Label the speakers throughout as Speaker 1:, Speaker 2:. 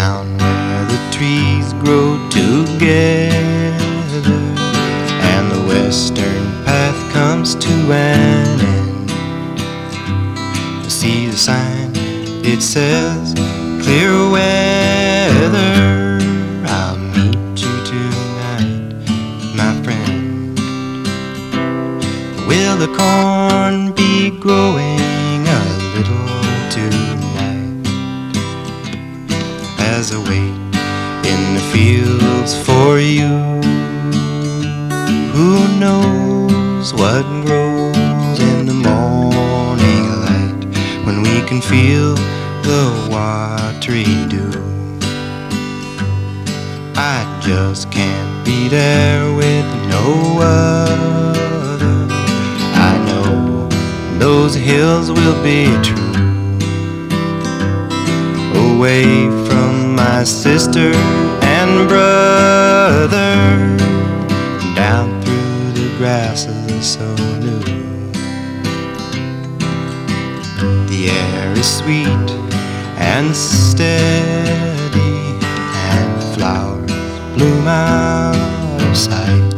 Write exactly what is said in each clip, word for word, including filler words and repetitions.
Speaker 1: down where the trees grow together, and the western path comes to an end. You see the sign, it says clear weather. I'll meet you tonight, my friend. Will the corn be growing a little tonight? As I wait in the fields for you, who knows what grows in the morning light, when we can feel the watery dew. I just can't be there with no other. I know those hills will be true, away from my sister and brother, down through the grasses so new. The air is sweet and steady, and flowers bloom out of sight.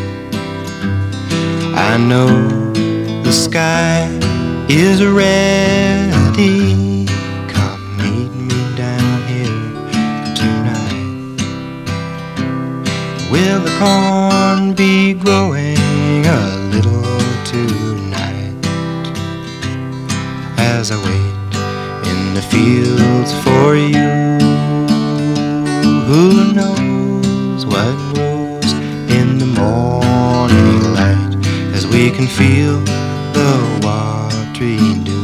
Speaker 1: I know the sky is ready. Come meet me down here tonight. Will the corn be growing a little tonight? As I wait in the fields for you, who knows what grows in the morning light, as we can feel the watery dew.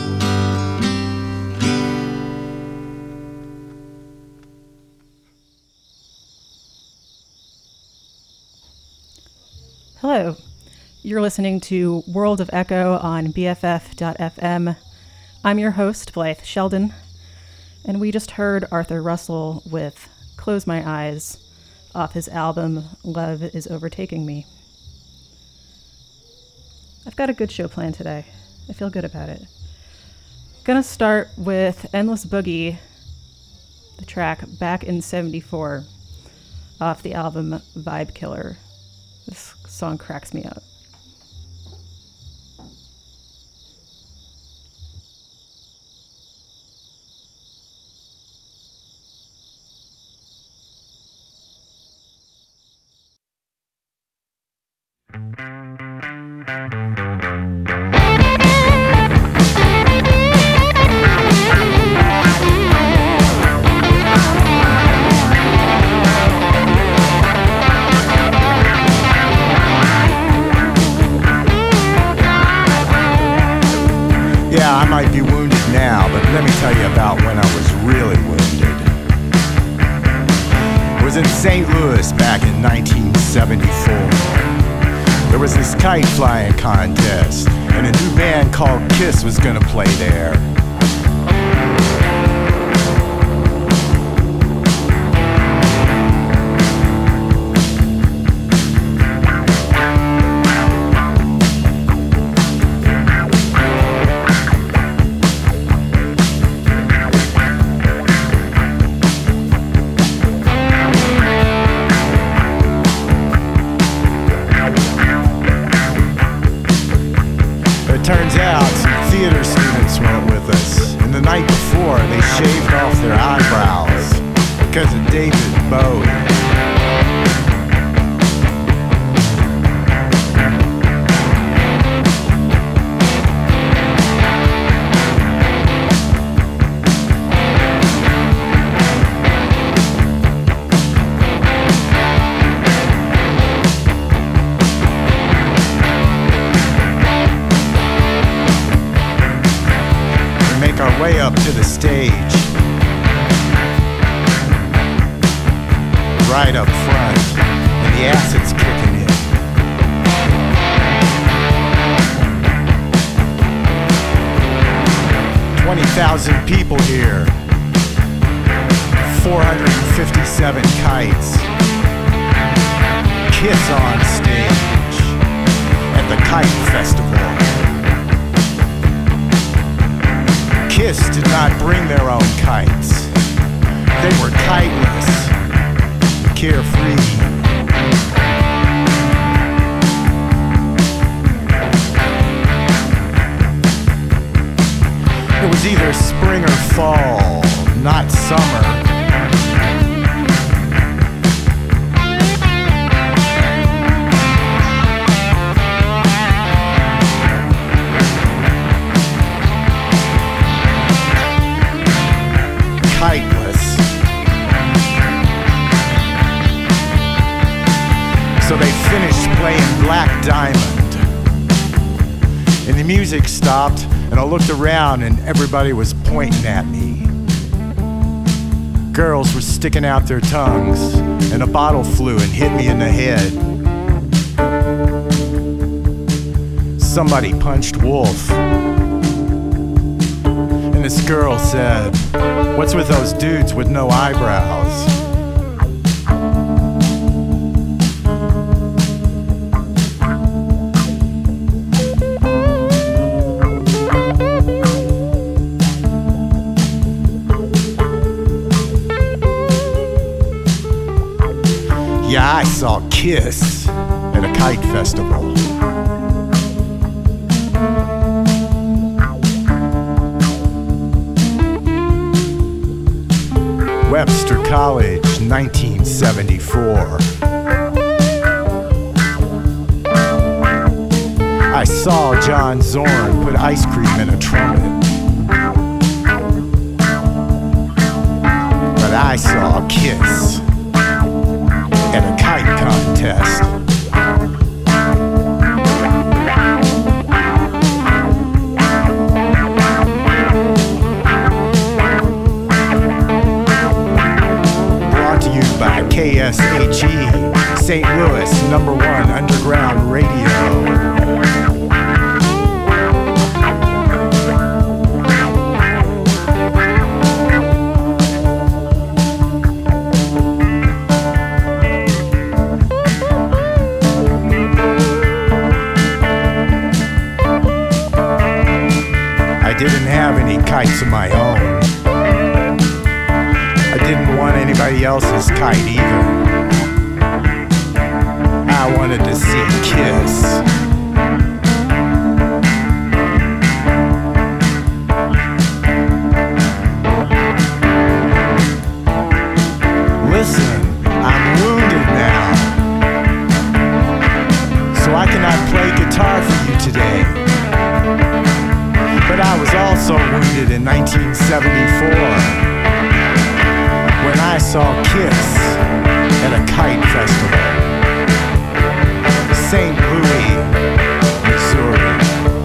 Speaker 2: Hello, you're listening to World of Echo on B F F dot F M. I'm your host, Blythe Sheldon, and we just heard Arthur Russell with Close My Eyes off his album Love Is Overtaking Me. I've got a good show planned today. I feel good about it. Gonna start with Endless Boogie, the track Back in seventy-four, off the album Vibe Killer. This song cracks me up.
Speaker 3: I might be wounded now, but let me tell you about when I was really wounded. I was in Saint Louis back in nineteen seventy-four. There was this kite flying contest, and a new band called Kiss was gonna play there. Turns out some theater students went with us, and the night before they shaved off their eyebrows because of David Bowie. Way up to the stage, right up front, and the acid's kicking in. twenty thousand people here, four hundred fifty-seven kites, Kiss on stage at the Kite Festival. Kiss did not bring their own kites. They were So they finished playing Black Diamond. And the music stopped, and I looked around, and everybody was pointing at me. Girls were sticking out their tongues, and a bottle flew and hit me in the head. Somebody punched Wolf. And this girl said, "What's with those dudes with no eyebrows?" Yeah, I saw Kiss at a kite festival. Webster College, nineteen seventy-four. I saw John Zorn put ice cream in a trumpet. But I saw Kiss at a kite contest. Brought to you by K S H E, Saint Louis, number one underground radio. I didn't have any kites of my own. I didn't want anybody else's kite either. I wanted to see Kiss. Listen, I'm wounded now, so I cannot play guitar for you today. But I was also wounded in nineteen seventy-four when I saw Kiss at a kite festival, Saint Louis, Missouri.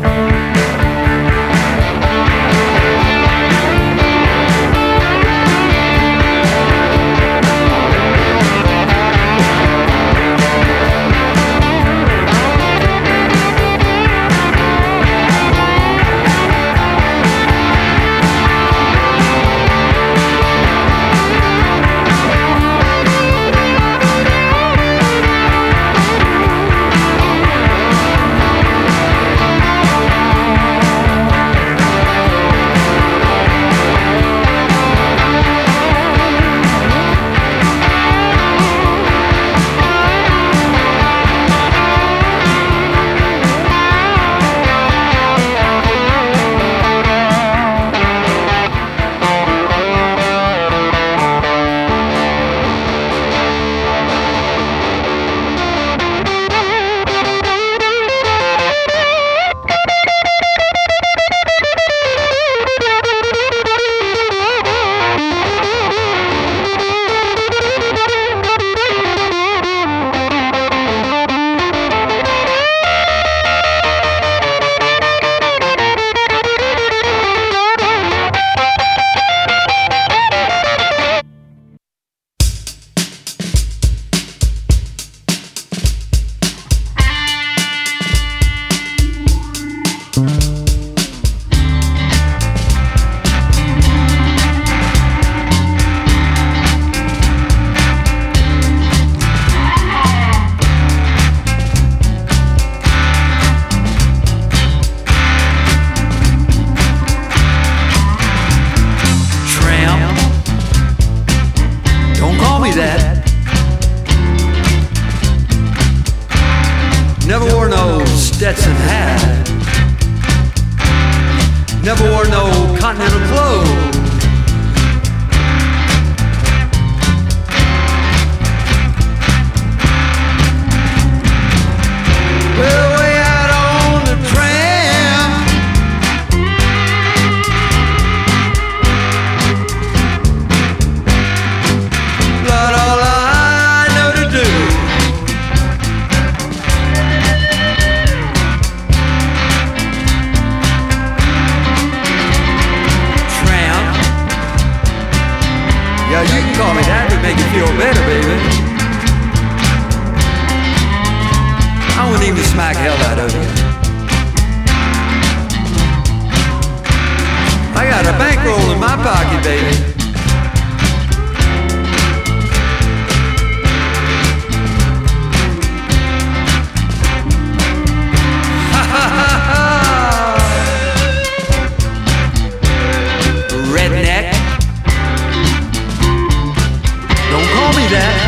Speaker 4: Stetson hat. Never wore no continental clothes. Well, way out on the tram, but all I know to do Yeah, you can call me that to make you feel better, baby. I wouldn't even smack hell out of you. I got a bankroll in my pocket, baby. Ha ha ha ha! Redneck. Don't call me that.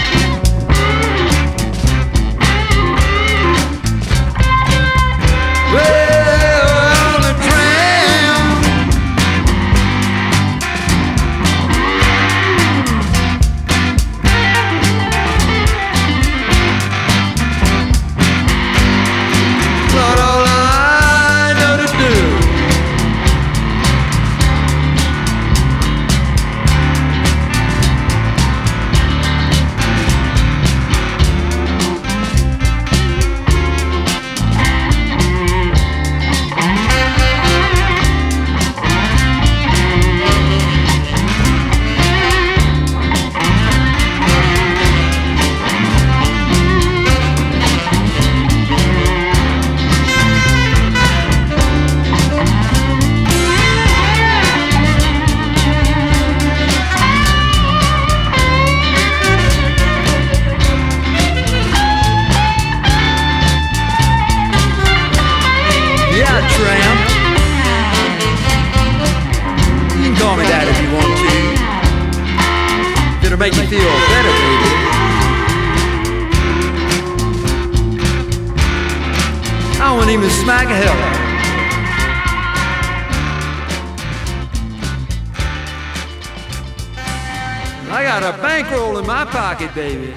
Speaker 4: Well, on a tram. Lord, all I know to do. Make you feel better, baby. I won't even smack a hell. I got a bankroll in my pocket, baby.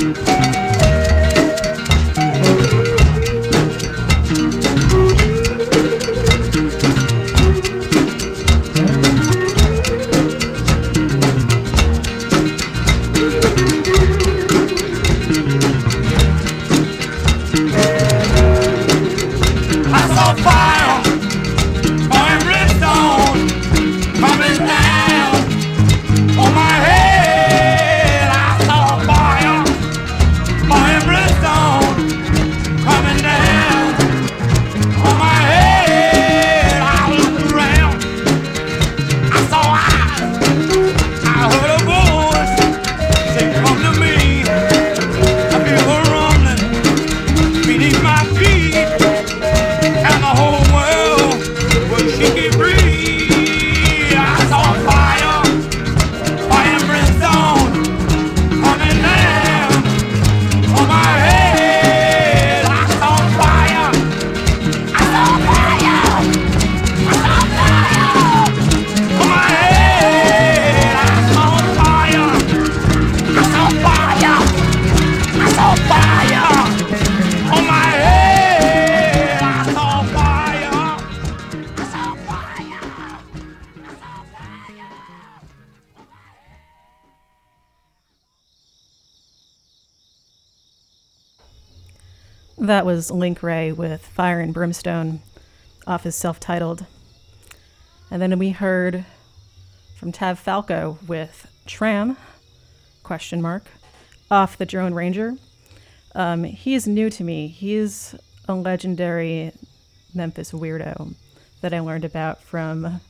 Speaker 2: That was Link Wray with Fire and Brimstone off his self-titled. And then we heard from Tav Falco with Tram, question mark, off the Drone Ranger. Um, he is new to me. He is a legendary Memphis weirdo that I learned about from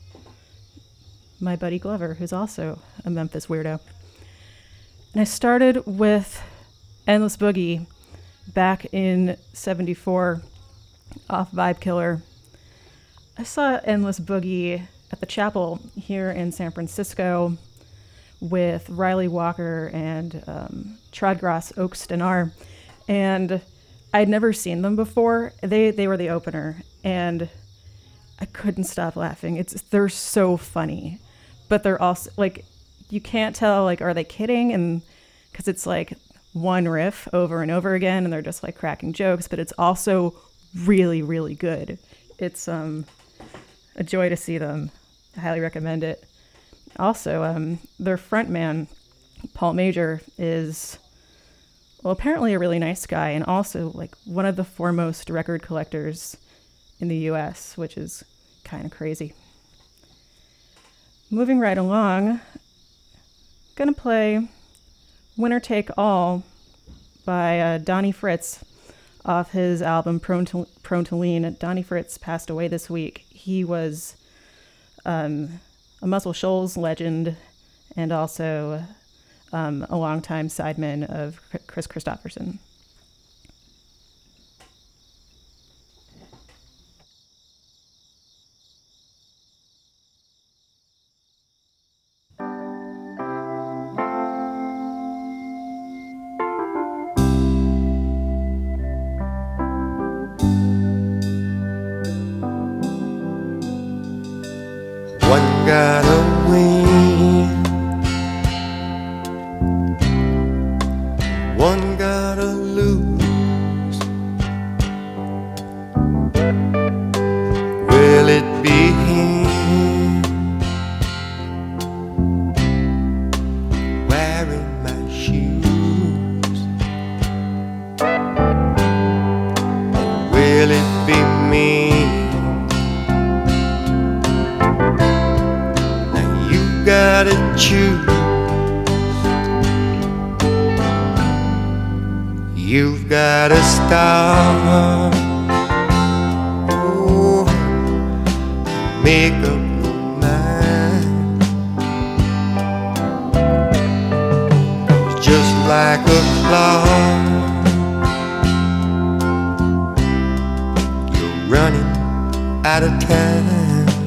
Speaker 2: my buddy Glover, who's also a Memphis weirdo. And I started with Endless Boogie back in seventy-four off Vibe Killer. I saw Endless Boogie at the Chapel here in San Francisco with Riley Walker and um, Tradgras Oak Stenar, and I'd never seen them before. They they were the opener, and I couldn't stop laughing. It's they're so funny, but they're also like, you can't tell, like, are they kidding? And because it's like one riff over and over again, and they're just like cracking jokes, but it's also really, really good. It's um a joy to see them. I highly recommend it. Also, um, their frontman, Paul Major, is, well, apparently a really nice guy, and also like one of the foremost record collectors in the U S, which is kind of crazy. Moving right along, gonna play Winner Take All by uh, Donnie Fritz off his album Prone to, Prone to Lean. Donnie Fritz passed away this week. He was um, a Muscle Shoals legend and also um, a longtime sideman of Chris Christopherson.
Speaker 1: One gotta win, one gotta lose. Will it be him wearing my shoes? Will it be me? Gotta choose. You've gotta start. Oh, make up your mind. Just like a clock, you're running out of time.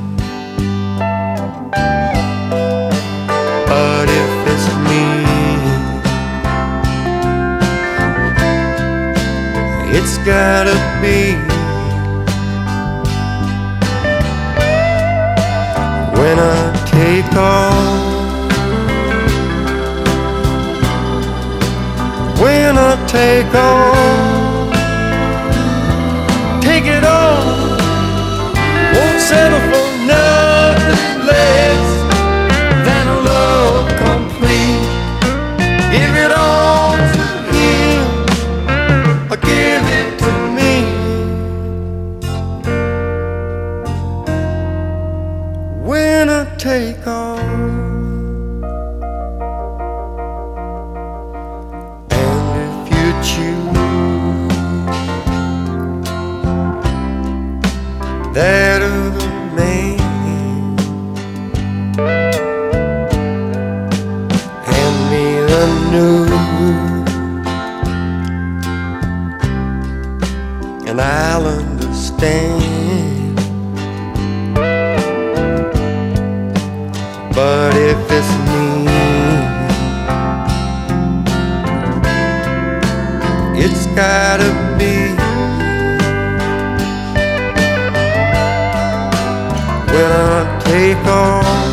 Speaker 1: But if it's me, it's gotta be. When I take off, when I take on, take it on, won't settle for nothing less than a love complete. Give it all to him, or give it to me. When I take on, that other man, hand me the news, and I'll understand. But if it's me, it's gotta be. When I take on,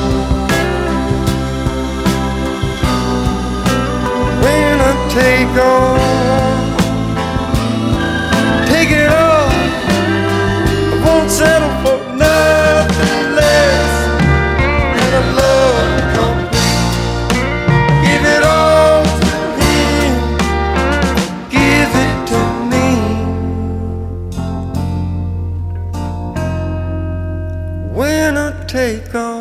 Speaker 1: when I take on, take it all, I won't settle for nothing less than a love complete. Give it all to him, give it to me. When I take on,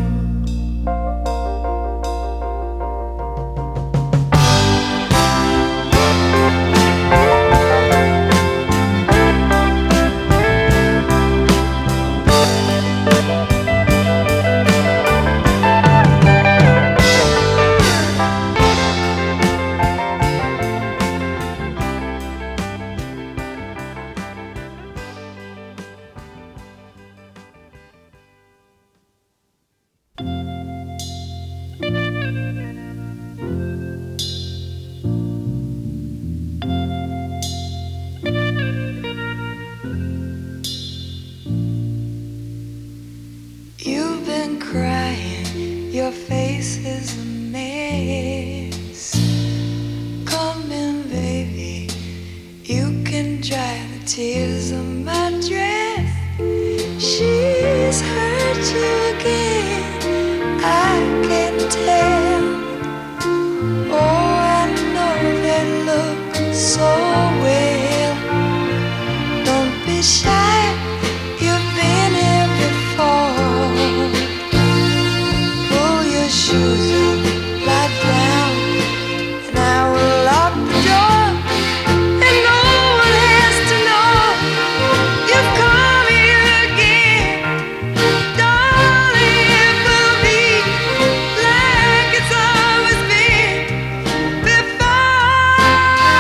Speaker 5: you've been crying, your face is a mess. Come in, baby, you can dry the tears on my dress. She's hurt you again, I can tell. Oh, I know they look so well. Don't be shy, you've been here before. Pull your shoes up, lie down, and I will lock the door. And no one has to know you've come here again. Darling, it will be like it's always been before.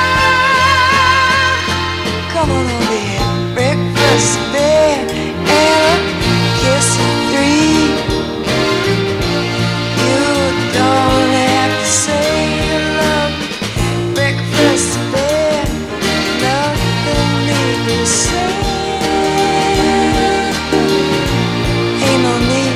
Speaker 5: Come on over here, breakfast bed, and a kiss at three. You don't have to say you love me. Breakfast bed, nothing need to say. Ain't no need.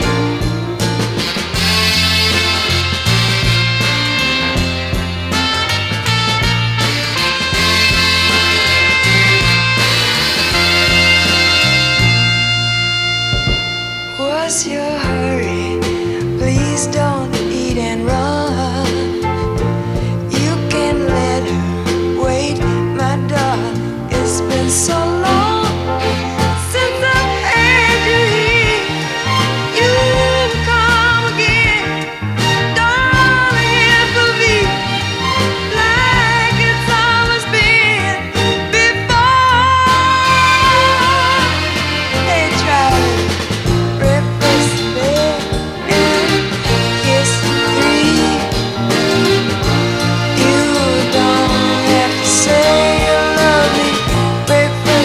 Speaker 5: What's your hurry? Please don't eat and run. You can let her wait, my darling. It's been so long since I've had you here. You come again, darling. It will be like it's always been before. Hey, Charlie. Breakfast bed and kiss three. You don't have to say you love me. Breakfast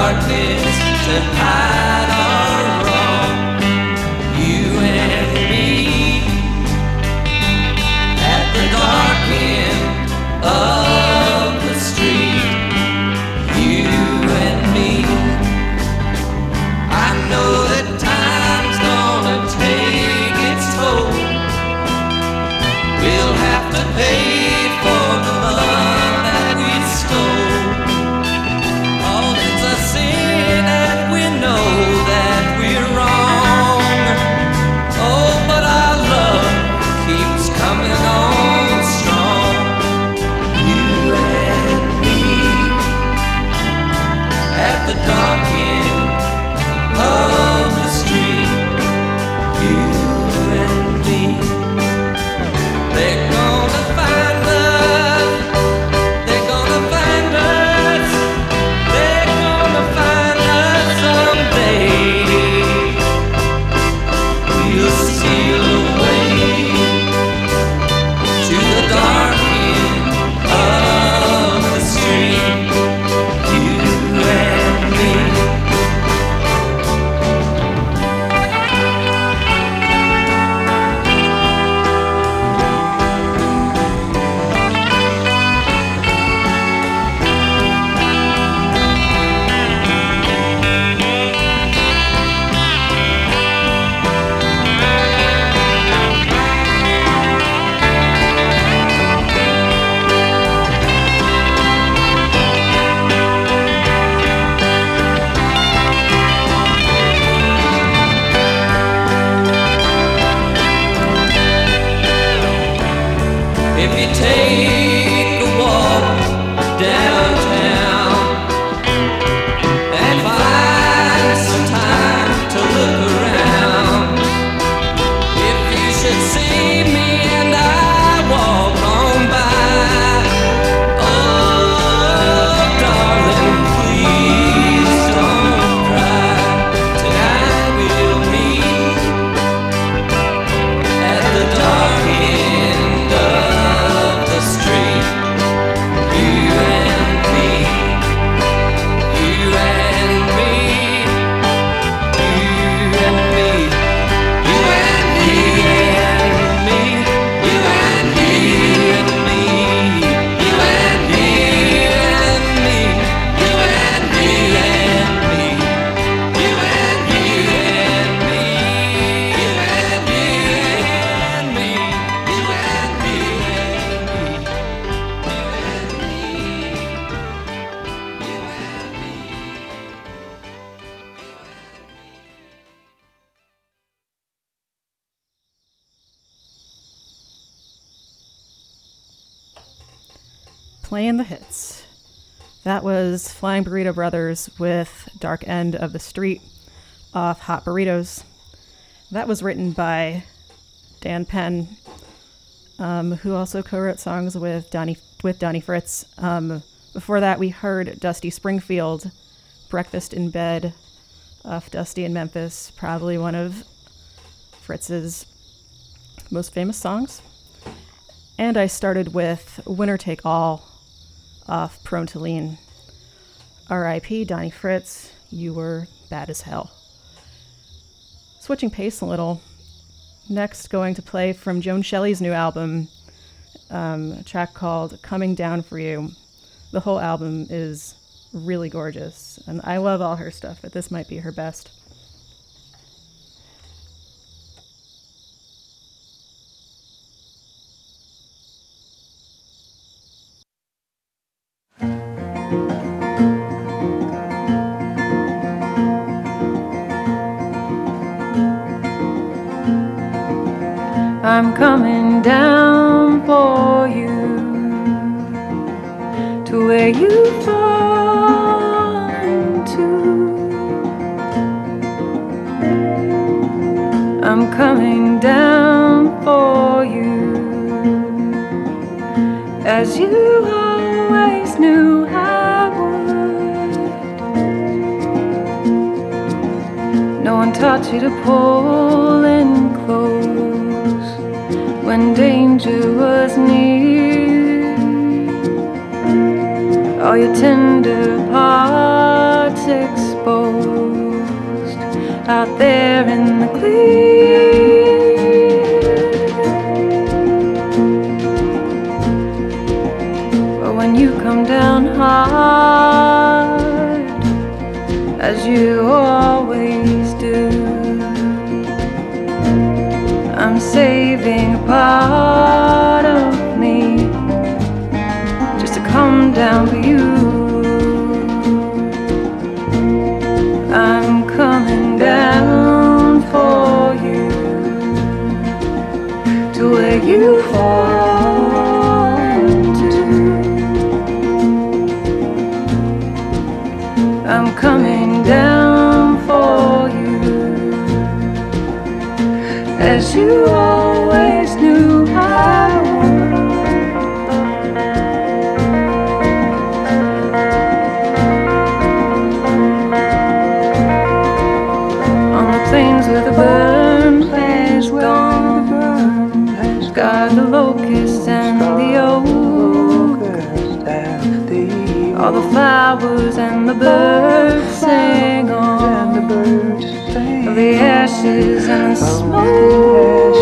Speaker 4: darkness to hide our wrong. You and me at the dark end of the street. You and me. I know that time's gonna take its toll. We'll have to pay for the love that we stole. All it's a sin and we know that we're wrong. Oh, but our love keeps coming on strong. You and me at the dark end of the street. You and me. They're gonna find us. They're gonna find us. They're gonna find us someday. We'll steal away to the dark end of the street. You and me. If you take a walk downtown and find some time to look around, if you should see me and I walk on by, oh darling, please don't cry. Tonight we'll meet at the dark end of the street. You and me, you and me, you and me, you and me and me, you and me and me, you and me and me, you and me and me, you and me and me, you and me and me, you and me and me.
Speaker 2: Playing the hits. That was Flying Burrito Brothers with Dark End of the Street off Hot Burritos. That was written by Dan Penn, um, who also co-wrote songs with Donnie with Donnie Fritz. Um, before that, we heard Dusty Springfield, Breakfast in Bed off Dusty in Memphis, probably one of Fritz's most famous songs. And I started with Winner Take All off Prone to Lean. R I P Donnie Fritz, you were bad as hell. Switching pace a little, next going to play from Joan Shelley's new album, um, a track called Coming Down For You. The whole album is really gorgeous, and I love all her stuff, but this might be her best.
Speaker 6: I'm coming down for you to where you fall into. I'm coming down for you as you always knew I would. No one taught you to pull in close when danger was near. All your tender parts out there in the clear. But when you come down hard, as you always do, I'm saving a part of me just to come down for you. I'm coming down for you to where you fall into. I'm coming down for you as you always knew I would. On the plains where the burn has gone, got the locust and the oak, all the flowers and the birds sing on, of the ashes and the smoke.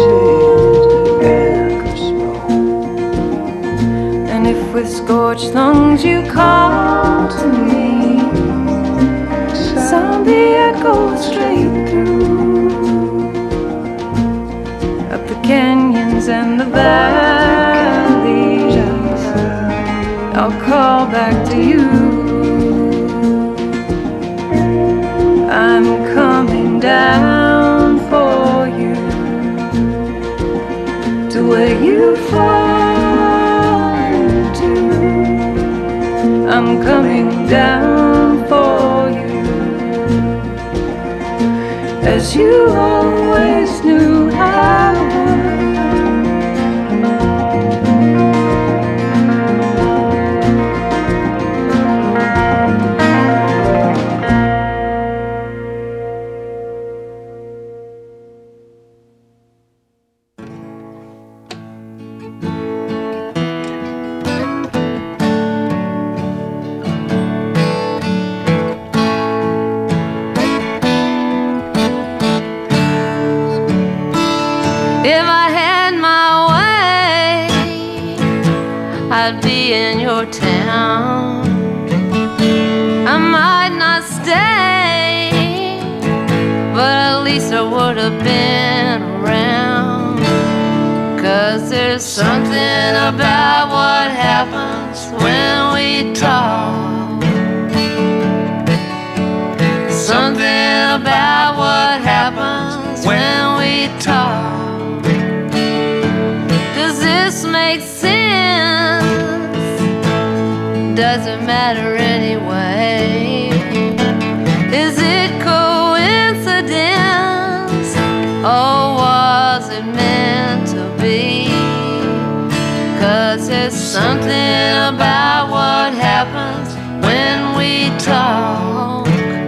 Speaker 6: And if with scorched lungs you call to me, sound the echo straight through, up the canyons and the valleys, I'll call back to you. I'm coming down for you to where you fall into. I'm coming down for you as you always knew I would. If I had my way, I'd be in your town. I might not stay, but at least I would have been around. 'Cause there's something about what happens when we talk. Something about what happens when we talk. Does this make sense? Does it matter anyway? Is it coincidence? Or was it meant to be? 'Cause there's something about what happens when we talk.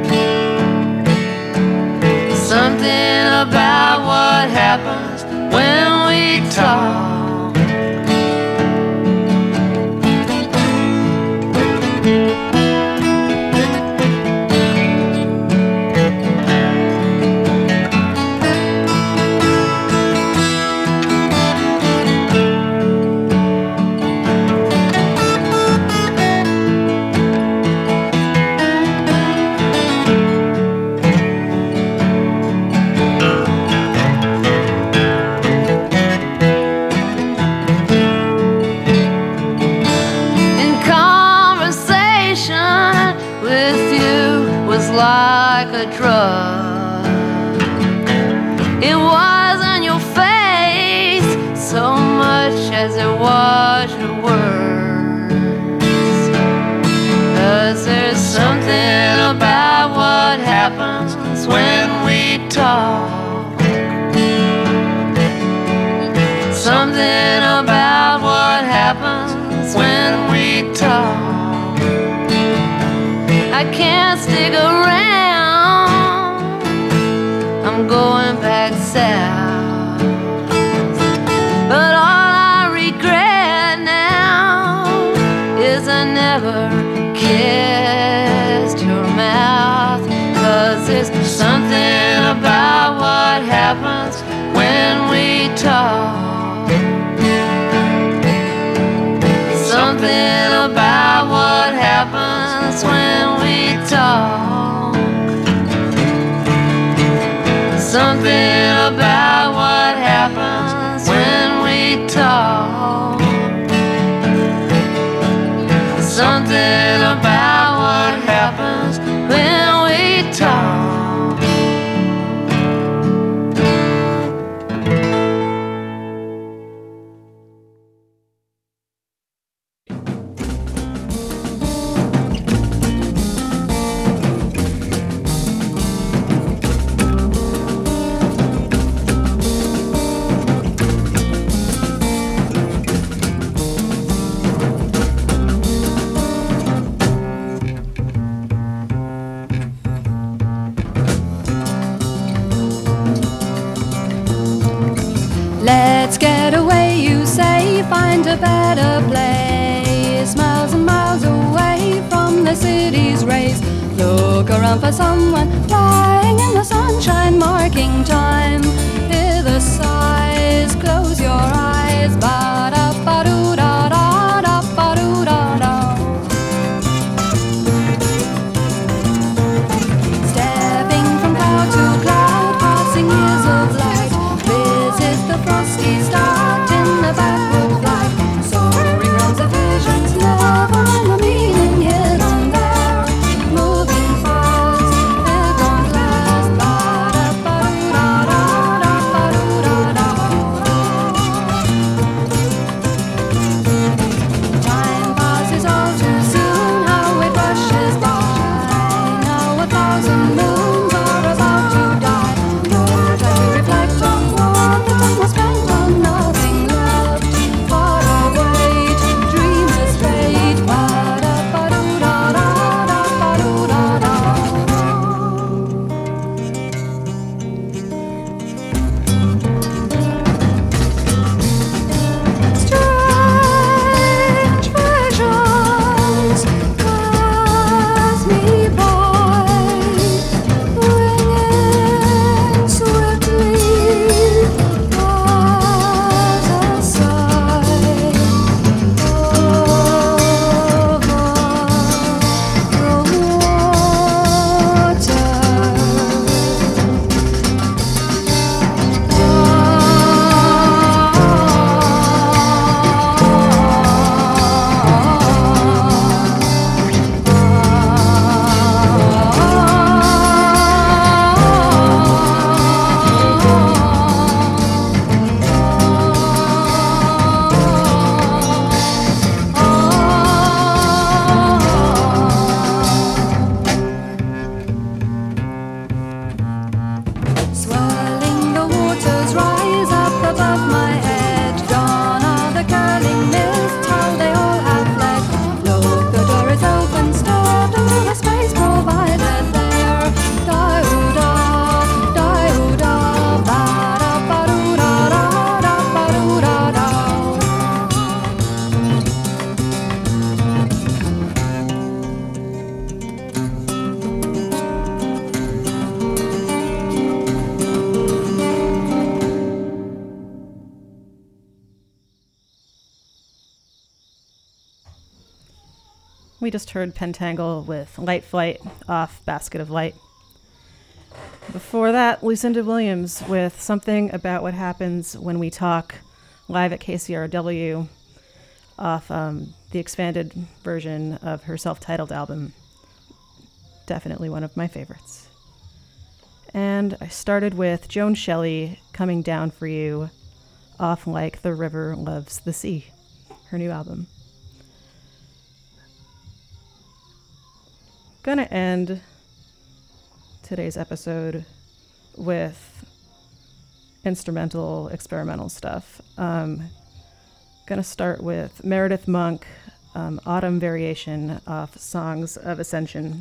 Speaker 6: Something about what happens when we talk. Like a drug, it wasn't your face so much as it was your words. 'Cause there's something about what happens when we talk. Something about what happens when we talk. I can't stick around, I'm going back south. But all I regret now is I never kissed your mouth. 'Cause there's something talk. Something about what happens when we talk. Something about what happens when we talk. Something about what happens when we talk.
Speaker 7: Let's get away, you say, find a better place. Miles and miles away from the city's rays. Look around for someone lying in the sunshine, marking time. Hear the sighs, close your eyes. Ba-da-ba-doo-da-da-da-ba-doo-da-da. Stepping from cloud to cloud, passing years of light. Visit the frosty start in the backward flight. Soaring realms of visions, never in the meaning hidden there. Moving fast, it won't last. Ba-da-ba-doo-da-da-da-ba-doo-da-da. Time passes all too soon, how it rushes by. Now a thousand moons are about to die. No time to reflect on what the time was spent on. Nothing left, far away to dream is fate. Ba-da-ba-doo-da-da-da-ba-doo-da-da. Strange visions pass me by, ringing swiftly as a sigh over the Swirling the waters rise up above my head. Gone are the curling mists, how they all have fled. Look, the door is open, step into the space provided there. Da-oo-da, da-oo-da, ba-da-ba-doo-da-da-da-ba-doo-da-da.
Speaker 2: We just heard Pentangle with Light Flight off Basket of Light. Before that, Lucinda Williams with Something About What Happens When We Talk, live at K C R W off um, the expanded version of her self-titled album. Definitely one of my favorites. And I started with Joan Shelley, Coming Down for You, off Like the River Loves the Sea, her new album. Gonna end today's episode with instrumental experimental stuff. Um, gonna start with Meredith Monk, um, Autumn Variation off Songs of Ascension.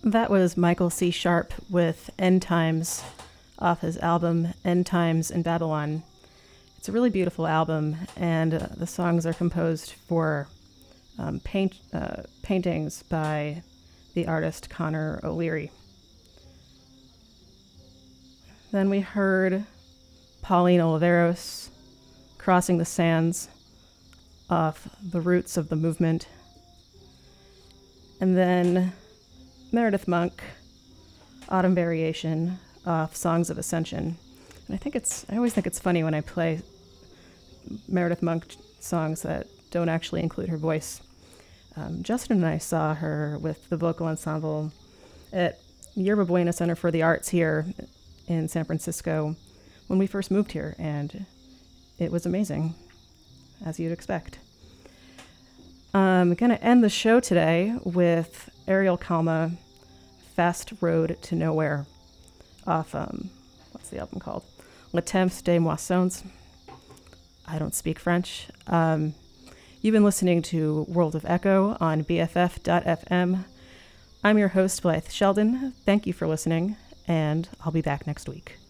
Speaker 2: That was Michael C. Sharp with End Times off his album End Times in Babylon. It's a really beautiful album, and uh, the songs are composed for um, paint uh, paintings by the artist Connor O'Leary. Then we heard Pauline Oliveros, Crossing the Sands, off The Roots of the Movement. And then Meredith Monk, Autumn Variation, off Songs of Ascension. And I think it's, I always think it's funny when I play Meredith Monk songs that don't actually include her voice. Um, Justin and I saw her with the vocal ensemble at Yerba Buena Center for the Arts here in San Francisco when we first moved here, and it was amazing, as you'd expect. I'm going to end the show today with Ariel Kalma, Fast Road to Nowhere, off, um, what's the album called? Le Temps des Moissons. I don't speak French. Um, you've been listening to World of Echo on B F F dot F M. I'm your host, Blythe Sheldon. Thank you for listening, and I'll be back next week.